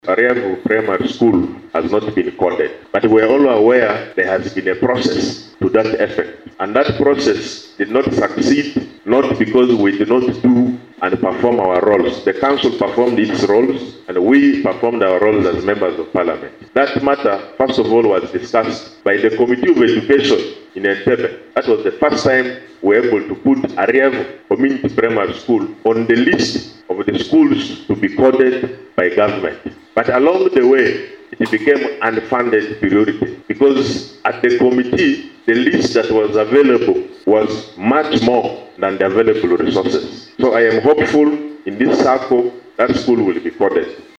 Ariavu Primary School has not been coded, but we are all aware there has been a process to that effect, and that process did not succeed, not because we did not do and perform our roles. The council performed its roles, and we performed our roles as members of parliament. That matter, first of all, was discussed by the Committee of Education in Entebbe. That was the first time we were able to put Ariavu Community Primary School on the list of the schools to be coded by government. But along the way, it became unfunded priority because at the committee, the list that was available was much more than the available resources. So I am hopeful in this circle that school will be coded.